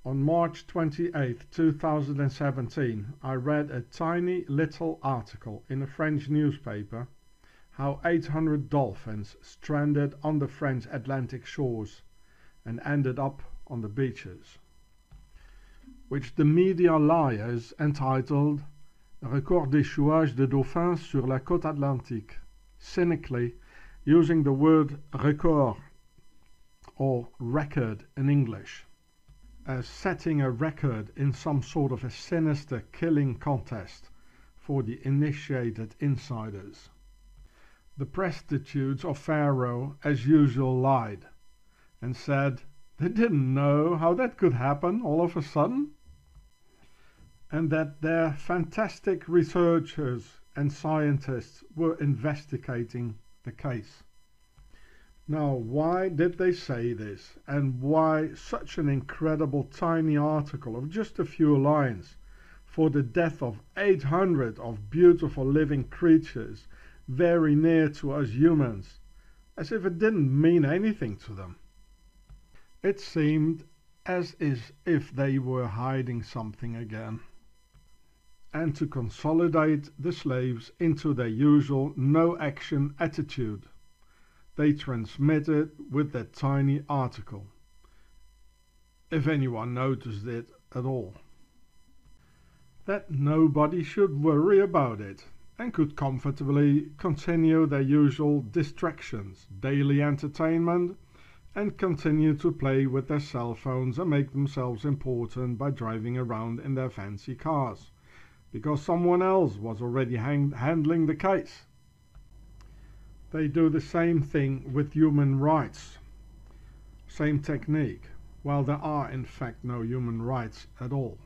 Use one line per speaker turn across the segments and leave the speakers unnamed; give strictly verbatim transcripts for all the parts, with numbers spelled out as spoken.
On March twenty-eighth, two thousand seventeen, I read a tiny little article in a French newspaper how eight hundred dolphins stranded on the French Atlantic shores and ended up on the beaches, which the media liars entitled Record d'échouage de dauphins sur la côte atlantique, cynically using the word record or record in English as setting a record in some sort of a sinister killing contest for the initiated insiders. The prostitutes of Pharaoh as usual lied and said they didn't know how that could happen all of a sudden, and that their fantastic researchers and scientists were investigating the case. Now, why did they say this, and why such an incredible tiny article of just a few lines for the death of eight hundred of beautiful living creatures very near to us humans, as if it didn't mean anything to them? It seemed as if they were hiding something again, and to consolidate the slaves into their usual no-action attitude, they transmitted with that tiny article, if anyone noticed it at all, that nobody should worry about it and could comfortably continue their usual distractions, daily entertainment, and continue to play with their cell phones and make themselves important by driving around in their fancy cars, because someone else was already hang- handling the case. They do the same thing with human rights, same technique, while there are in fact no human rights at all.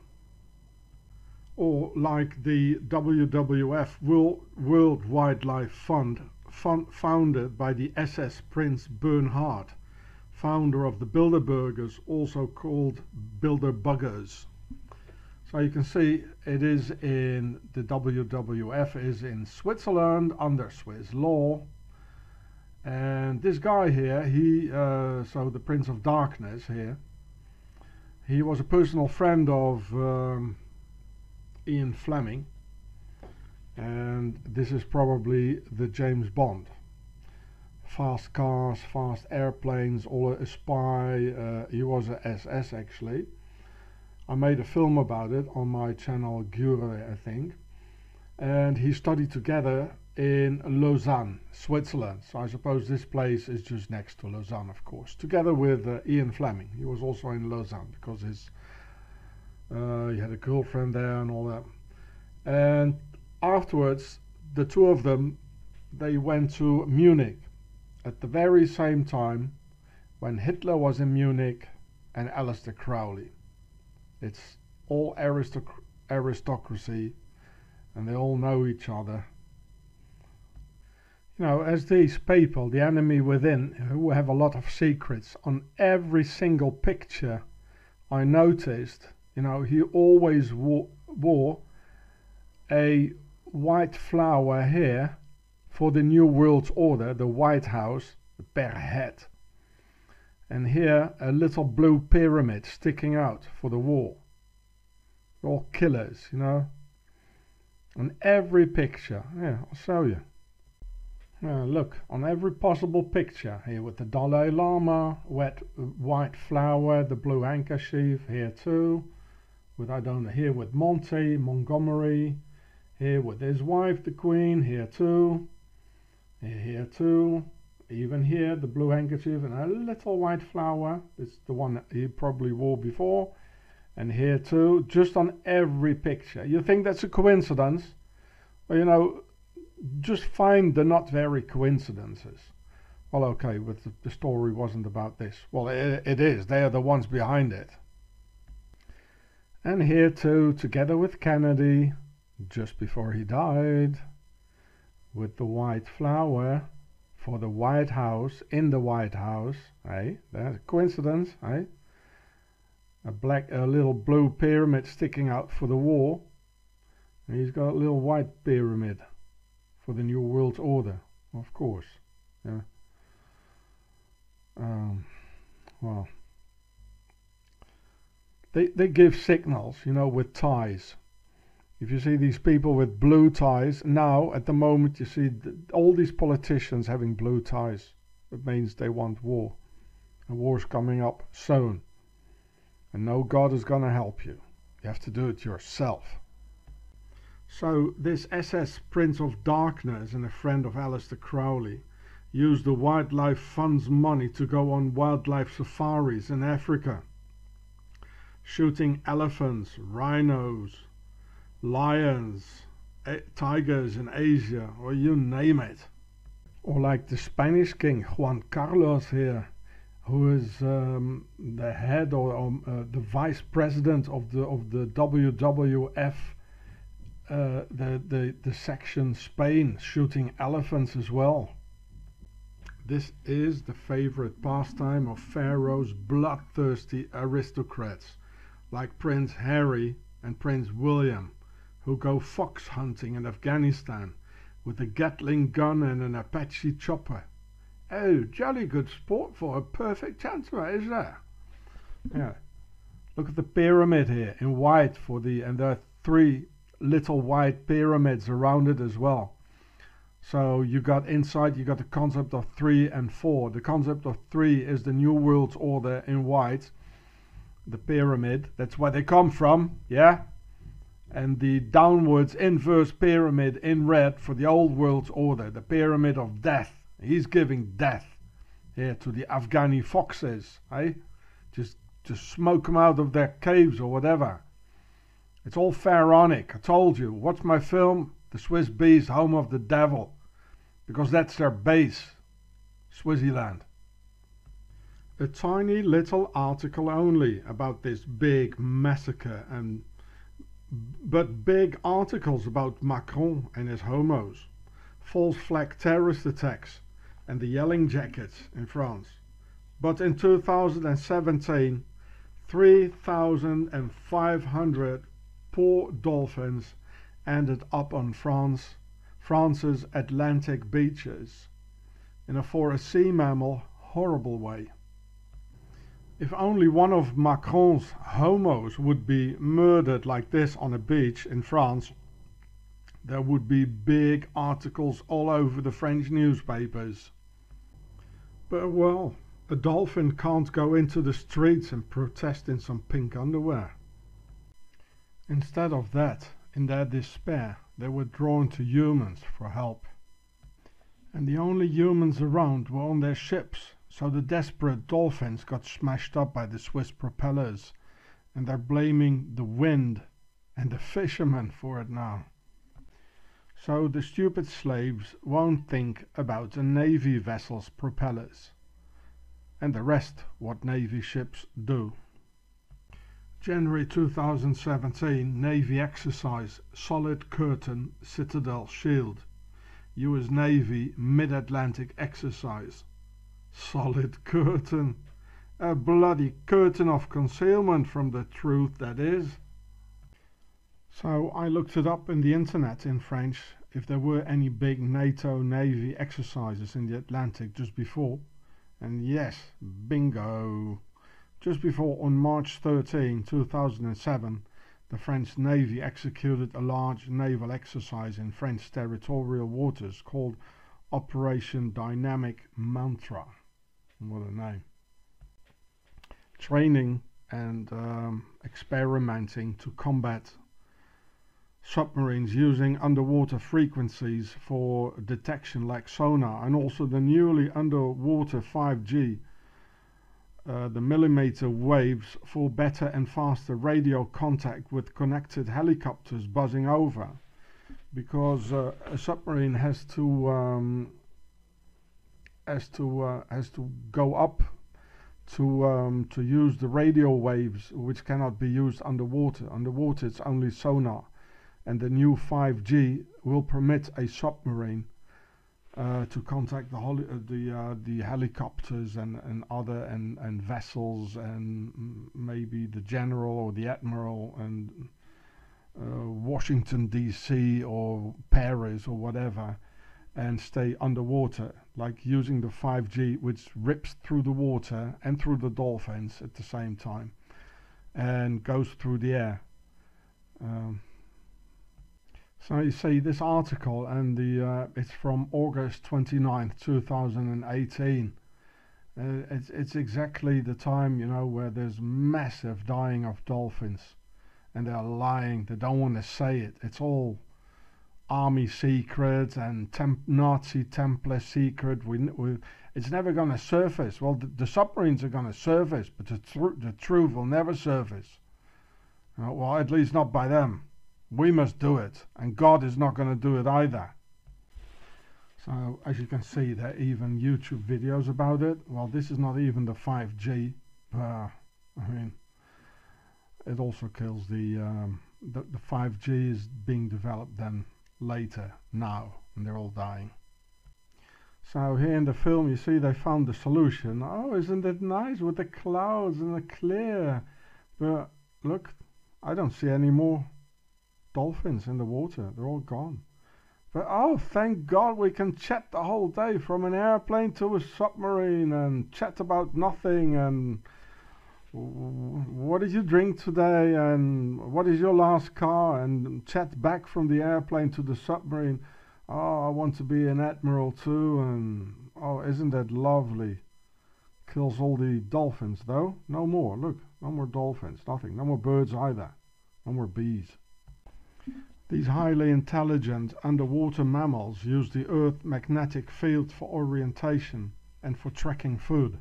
Or like the W W F World, World Wildlife Fund, fund founded by the S S Prince Bernhard, founder of the Bilderbergers, also called Bilderbuggers. So you can see it is in the W W F is in Switzerland under Swiss law. And this guy here, he, uh, so the Prince of Darkness here, he was a personal friend of um, Ian Fleming, and this is probably the James Bond. Fast cars, fast airplanes, all a spy, uh, he was a S S actually. I made a film about it on my channel Gure, I think, and he studied together in Lausanne, Switzerland. So I suppose this place is just next to Lausanne, of course, together with uh, Ian Fleming. He was also in Lausanne because his uh, he had a girlfriend there and all that. And afterwards, the two of them, they went to Munich at the very same time when Hitler was in Munich and Aleister Crowley. It's all aristoc- aristocracy, and they all know each other. You know, as these people, the enemy within, who have a lot of secrets, on every single picture I noticed, you know, he always wore, wore a white flower here for the New World Order, the White House, the bear head. And here a little blue pyramid sticking out for the war. All killers, you know. On every picture, yeah, I'll show you. Uh, look, on every possible picture, here with the Dalai Lama, wet white flower, the blue handkerchief, here too, with, I don't know, here with Monty, Montgomery, here with his wife, the Queen, here too, here, here too, even here, the blue handkerchief and a little white flower, it's the one that he probably wore before, and here too, just on every picture. You think that's a coincidence? Well, you know, just find the not very coincidences. Well, okay, but the, the story wasn't about this. Well, it, it is. They are the ones behind it. And here too, together with Kennedy, just before he died, with the white flower for the White House, in the White House, eh? That's a coincidence, eh? A black, a little blue pyramid sticking out for the war. And he's got a little white pyramid for the New World Order, of course. Yeah. Um, well, They, they give signals, you know, with ties. If you see these people with blue ties, now at the moment you see th all these politicians having blue ties. It means they want war. And war's coming up soon. And no God is gonna help you. You have to do it yourself. So this S S Prince of Darkness and a friend of Aleister Crowley used the Wildlife Fund's money to go on wildlife safaris in Africa, shooting elephants, rhinos, lions, tigers in Asia, or you name it. Or like the Spanish king Juan Carlos here, who is um, the head or um, uh, the vice president of the of the W W F, uh, the, the the section Spain, shooting elephants as well. This is the favorite pastime of Pharaoh's bloodthirsty aristocrats, like Prince Harry and Prince William, who go fox hunting in Afghanistan with a Gatling gun and an Apache chopper. Oh, jolly good sport for a perfect chancellor, is there? Yeah. Look at the pyramid here in white for the, and there are three little white pyramids around it as well. So you got inside, you got the concept of three and four. The concept of three is the New World Order in white. The pyramid, that's where they come from, yeah? And the downwards inverse pyramid in red for the Old World Order, the pyramid of death. He's giving death here to the Afghani foxes, eh? Just, just smoke them out of their caves or whatever. It's all pharaonic, I told you. Watch my film, The Swiss Bees, Home of the Devil, because that's their base, Swaziland. A tiny little article only about this big massacre, and but big articles about Macron and his homos, false flag terrorist attacks, and the yelling jackets in France. But in two thousand seventeen, three thousand five hundred poor dolphins ended up on France, France's Atlantic beaches, in a for a sea mammal horrible way. If only one of Macron's homos would be murdered like this on a beach in France, there would be big articles all over the French newspapers. But well, a dolphin can't go into the streets and protest in some pink underwear. Instead of that, in their despair, they were drawn to humans for help. And the only humans around were on their ships, so the desperate dolphins got smashed up by the Swiss propellers, and they're blaming the wind and the fishermen for it now. So the stupid slaves won't think about a Navy vessel's propellers, and the rest what Navy ships do. January two thousand seventeen, Navy exercise, Solid Curtain Citadel Shield. U S Navy Mid-Atlantic exercise. Solid curtain. A bloody curtain of concealment from the truth, that is. So I looked it up in the internet in French if there were any big NATO Navy exercises in the Atlantic just before. And yes, bingo. Just before, on March thirteenth, two thousand seven, the French Navy executed a large naval exercise in French territorial waters called Operation Dynamic Mantra. What a name. Training and um, experimenting to combat submarines using underwater frequencies for detection like sonar, and also the newly underwater five G, uh, the millimeter waves for better and faster radio contact with connected helicopters buzzing over, because uh, a submarine has to um, has to uh, has to go up to um, to use the radio waves, which cannot be used underwater. Underwater it's only sonar, and the new five G will permit a submarine uh, to contact the holi uh, the uh, the helicopters and and other and and vessels, and maybe the general or the admiral and uh, Washington D C or Paris or whatever, and stay underwater, like using the five G, which rips through the water and through the dolphins at the same time. and goes through the air. Um, so you see this article, and the uh, it's from August twenty-ninth two thousand eighteen. Uh, it's, it's exactly the time, you know, where there's massive dying of dolphins, and they're lying, they don't want to say it. It's all army secret and temp Nazi Templar secret. We, we, it's never going to surface. Well, the, the submarines are going to surface, but the, tr the truth will never surface. Uh, well, at least not by them. We must do it, and God is not going to do it either. So, as you can see, there are even YouTube videos about it. Well, this is not even the five G, but, I mean, it also kills the, um, the, the five G is being developed then later, now, and they're all dying. So here in the film you see they found the solution. Oh, isn't it nice with the clouds and the clear? But look, I don't see any more dolphins in the water. They're all gone. But oh, thank God we can chat the whole day, from an airplane to a submarine, and chat about nothing, and what did you drink today, and what is your last car, and chat back from the airplane to the submarine. Oh, I want to be an admiral too, and oh, isn't that lovely? Kills all the dolphins though. No more, look, no more dolphins, nothing. No more birds either. No more bees. These highly intelligent underwater mammals use the Earth's magnetic field for orientation and for tracking food.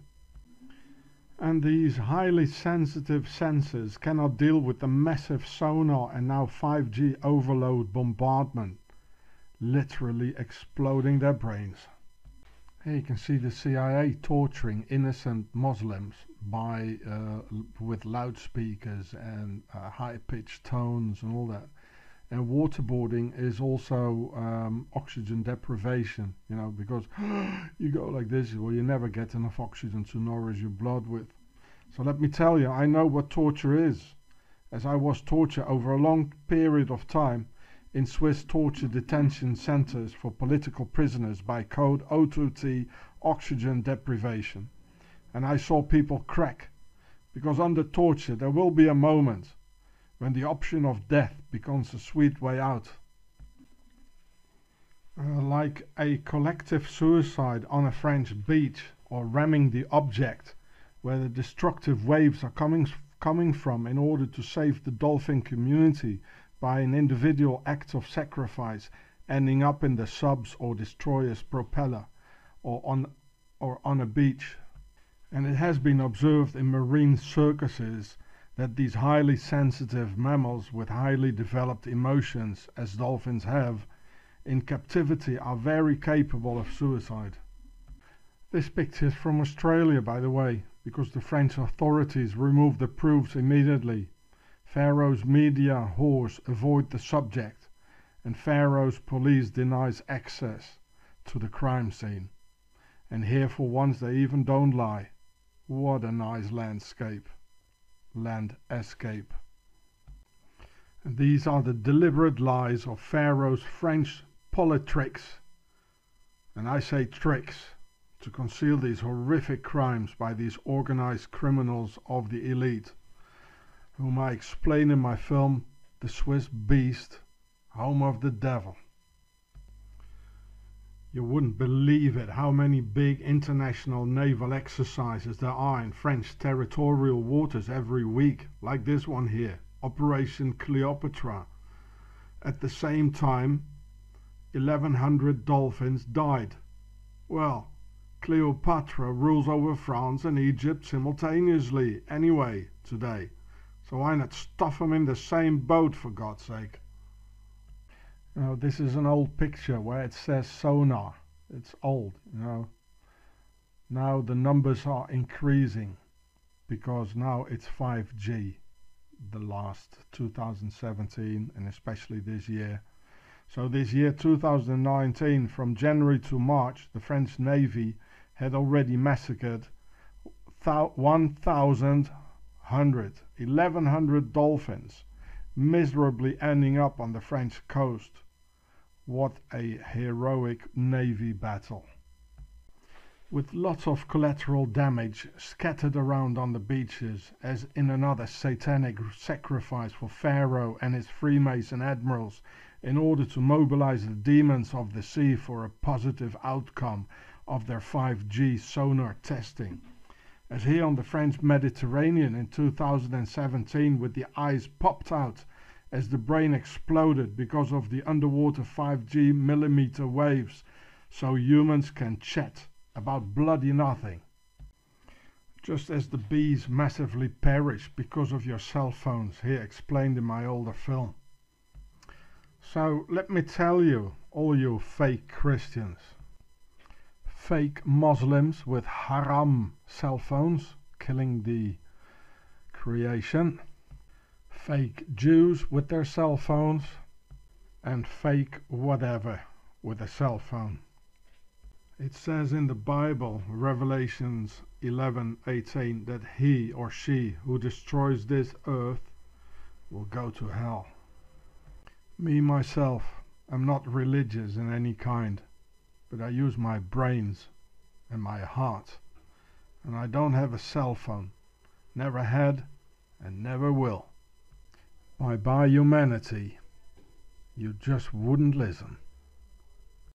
And these highly sensitive sensors cannot deal with the massive sonar and now five G overload bombardment, literally exploding their brains. Here you can see the C I A torturing innocent Muslims by uh, with loudspeakers and uh, high-pitched tones and all that. And waterboarding is also um, oxygen deprivation, you know, because you go like this, well, you never get enough oxygen to nourish your blood with. So let me tell you, I know what torture is, as I was tortured over a long period of time in Swiss torture detention centers for political prisoners by code O two T oxygen deprivation. And I saw people crack, because under torture there will be a moment when the option of death becomes a sweet way out. Uh, like a collective suicide on a French beach, or ramming the object where the destructive waves are coming, coming from in order to save the dolphin community by an individual act of sacrifice, ending up in the sub's or destroyer's propeller, or on, or on a beach. And it has been observed in marine circuses that these highly sensitive mammals with highly developed emotions, as dolphins have, in captivity are very capable of suicide. This picture is from Australia, by the way, because the French authorities removed the proofs immediately. Faroe's media whores avoid the subject, and Faroe's police denies access to the crime scene. And here for once they even don't lie. What a nice landscape. Land escape. And these are the deliberate lies of Faroe's French politricks, and I say tricks, to conceal these horrific crimes by these organized criminals of the elite, whom I explain in my film The Swiss Beast, Home of the Devil. You wouldn't believe it, how many big international naval exercises there are in French territorial waters every week, like this one here, Operation Cleopatra. At the same time, eleven hundred dolphins died. Well, Cleopatra rules over France and Egypt simultaneously anyway today, so why not stuff them in the same boat, for God's sake? You know, this is an old picture where it says sonar. It's old, you know. Now the numbers are increasing because now it's five G, the last two thousand seventeen and especially this year. So this year two thousand nineteen, from January to March, the French Navy had already massacred one thousand one hundred, eleven hundred dolphins, miserably ending up on the French coast. What a heroic Navy battle. with lots of collateral damage scattered around on the beaches, as in another satanic sacrifice for Pharaoh and his Freemason admirals in order to mobilize the demons of the sea for a positive outcome of their five G sonar testing. As here on the French Mediterranean in two thousand seventeen, with the eyes popped out as the brain exploded because of the underwater five G millimeter waves, so humans can chat about bloody nothing. Just as the bees massively perish because of your cell phones, here explained in my older film. So let me tell you, all you fake Christians, fake Muslims with haram cell phones killing the creation, fake Jews with their cell phones, and fake whatever with a cell phone. It says in the Bible, Revelations eleven eighteen, that he or she who destroys this earth will go to hell. Me, myself, am not religious in any kind, but I use my brains and my heart. And I don't have a cell phone. Never had and never will. Bye bye humanity. You just wouldn't listen.